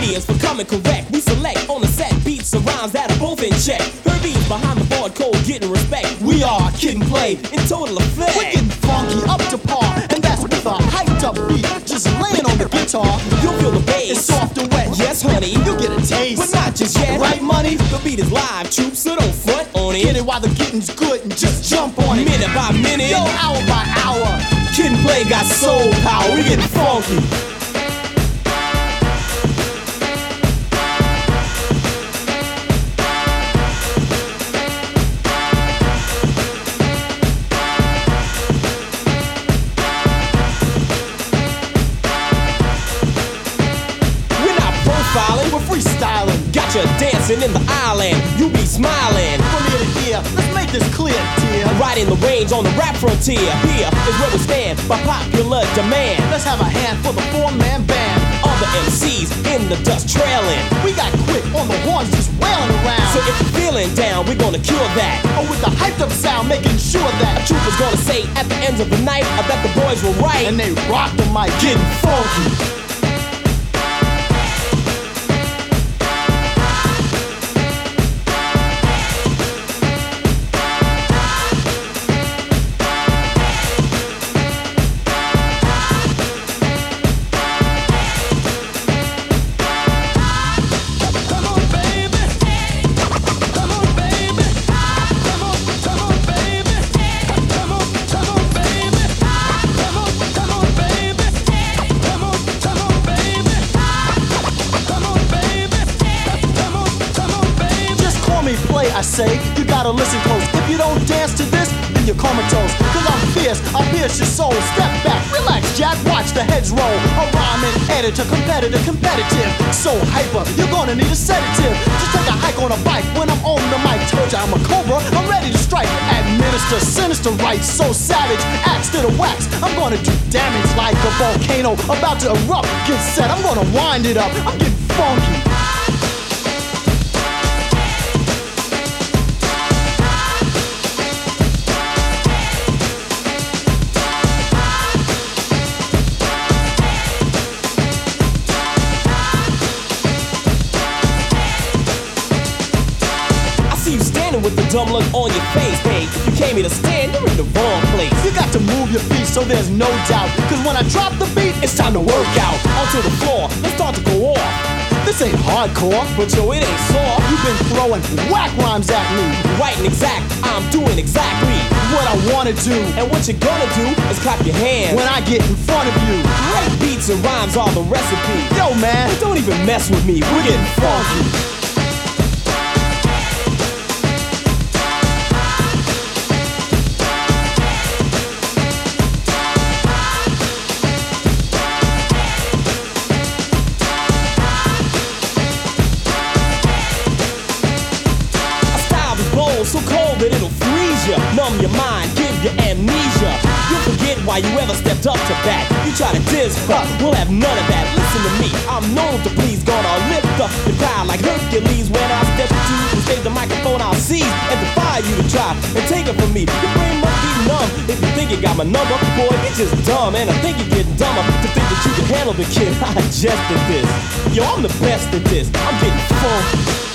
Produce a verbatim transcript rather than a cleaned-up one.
ears for coming correct. We select on the set beats and rhymes that are both in check. Herbie's behind the board, cold, getting respect. We are Kid and Play in total effect. We're getting funky, up to par, and that's with a hyped up beat. Just laying on the guitar, you'll feel the bass. It's soft and wet. Yes, honey, you'll get a taste, but not just yet. Right, money? The beat is live, troops, so don't front on it. Get it while the getting's good and just jump on it. Minute by minute, yo, hour by hour. Kid and Play got soul power. We getting funky. We're freestyling, got you dancing in the island. You be smiling from ear to ear. Let's make this clear, dear. Riding the range on the rap frontier. Here is where we stand by popular demand. Let's have a hand for the four-man band. All the M Cs in the dust trailing. We got quick on the horns just wailing around. So if you're feeling down, we're gonna cure that. Oh, with the hyped up sound, making sure that a trooper's gonna say at the end of the night, I bet the boys were right. And they rock the mic, getting funky. Play, I say, you gotta listen close. If you don't dance to this, then you're comatose. Cause I'm fierce, I pierce your soul. Step back, relax, Jack, watch the heads roll. A rhyming editor, competitor, competitive. So hyper, you're gonna need a sedative. Just take a hike on a bike when I'm on the mic. Told ya I'm a cobra, I'm ready to strike. Administer sinister rights, so savage, axe to the wax. I'm gonna do damage like a volcano about to erupt. Get set, I'm gonna wind it up. I'm getting funky. With the dumb look on your face, hey, if you came here to stand, you're in the wrong place. You got to move your feet so there's no doubt. Cause when I drop the beat, it's time to work out. Onto the floor, let's start to go off. This ain't hardcore, but yo, it ain't soft. You've been throwing whack rhymes at me. Right and exact, I'm doing exactly what I wanna do. And what you're gonna do is clap your hands when I get in front of you. Right beats and rhymes are the recipe. Yo, man, don't even mess with me. We're getting funky. So cold that it'll freeze you, numb your mind, give you amnesia. You'll forget why you ever stepped up to bat. You try to diss, but we'll have none of that. Listen to me, I'm known to please. Gonna lift up the crowd like Hercules. When I step to the stage, the microphone I'll seize and defy you to try and take it from me. Your brain must be numb if you think you got my number. Boy, you're just dumb, and I think you're getting dumber to think that you can handle the kid. I adjusted this. Yo, I'm the best at this. I'm getting funky.